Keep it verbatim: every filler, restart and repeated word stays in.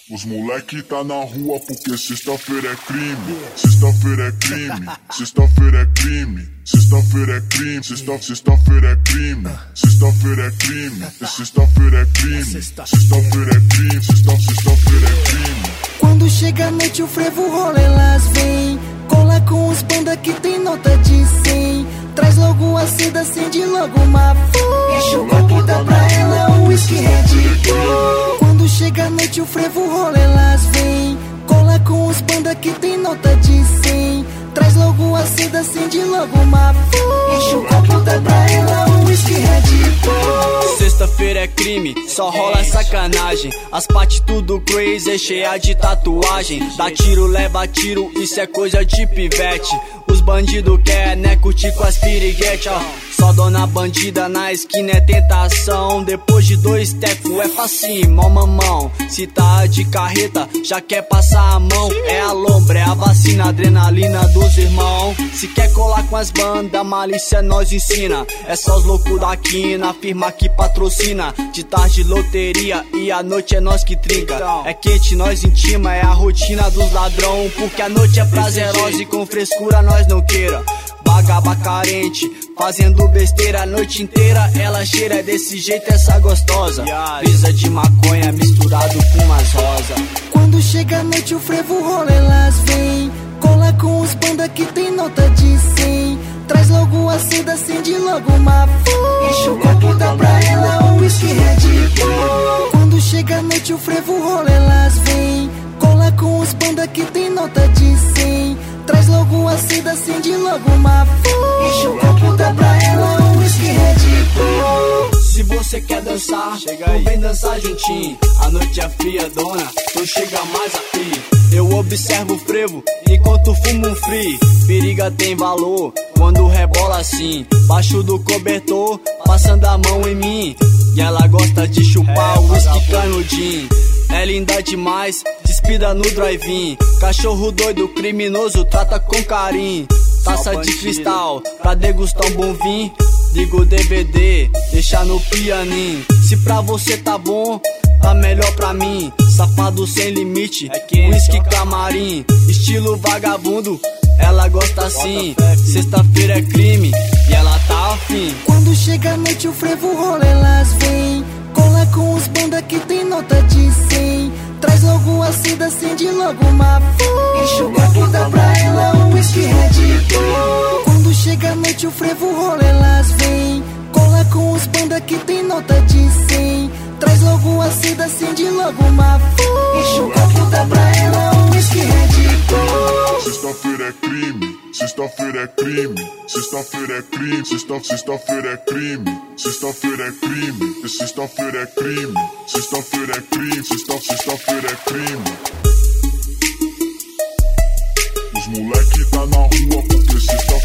Os moleque tá na rua porque sexta-feira é crime. Sexta-feira é crime. Sexta-feira é crime. Sexta-feira é crime. Sexta, sexta-feira é crime. Sexta-feira é crime. Sexta-feira é crime. Sexta-feira é crime. Sexta, sexta-feira é crime. Quando chega a noite o frevo rola, elas vem. Cola com os banda que tem nota de cem. Traz logo a seda, acende logo uma flor. Enche o copo, dá pra ela um whisky Red Bull. Quando chega a noite o frevo rola, elas vem. Cola com os banda que tem nota de cem. Traz logo a seda, acende logo uma flor. Enche o copo, dá pra ela um whisky Red Bull. Sexta-feira é crime, só rola sacanagem. As partes tudo crazy, cheia de tatuagem. Dá tiro, leva tiro, isso é coisa de pivete. Os bandidos quer, né, curtir com as piriguete, ó. Só dona bandida na esquina é tentação. Depois de dois tecos é facinho, mó mamão. Se tá de carreta, já quer passar a mão. É a lombra, é a vacina, adrenalina dos irmãos. Se quer colar com as bandas, malícia nós ensina. É só os loucos da quina, firma que patrocina. De tarde loteria e à noite é nós que trinca. É quente, nós intima, é a rotina dos ladrão. Porque a noite é prazerosa e com frescura nós não queira. Vagaba carente, fazendo besteira a noite inteira. Ela cheira desse jeito, essa gostosa. Brisa de maconha misturado com umas rosas. Quando chega a noite o frevo rola, elas vem. Cola com os banda que tem nota de cem. Traz logo a seda, acende logo uma flor. Enche o copo, dá pra ela um whisky Red Bull. Quando chega a noite o frevo rola, elas vem. Cola com os banda que tem nota de cem. Traz logo a seda, acende logo uma flor. Enche o copo, dá pra ela um whisky Red Bull. Se você quer dançar, chega aí, vem dançar juntinho. A noite é fria, dona, então chega mais aqui. Eu observo o frevo enquanto fumo um free. Periga tem valor quando rebola assim. Baixo do cobertor, passando a mão em mim. E ela gosta de chupar o whisky canudinho. É linda demais, despida no drive-in. Cachorro doido, criminoso, trata com carinho. Taça de cristal, pra degustar um bom vinho. Liga o D V D, deixa no pianinho. Se pra você tá bom, tá melhor pra mim. Safado sem limite, whisky camarim. Estilo vagabundo, ela gosta assim. Sexta-feira é crime, e ela tá afim. Quando chega a noite o frevo rola, elas vem. Cola com os banda que tem nota de cem. Traz logo a seda, acende logo uma flor. Enche o copo, dá pra ela um whisky Red Bull. Quando chega a noite o frevo rola, elas vem. Cola com os banda que tem nota de cem. Traz logo a seda, acende logo uma flor. Enche o copo, dá pra ela um whisky Red Bull. Sexta-feira é crime. Sexta-feira é crime. Sexta-feira é crime. Sexta, sexta-feira é crime. Sexta-feira é crime. Sexta-feira é crime. Sexta-feira é crime. Sexta, sexta-feira é crime. Os moleque tá na rua porque sexta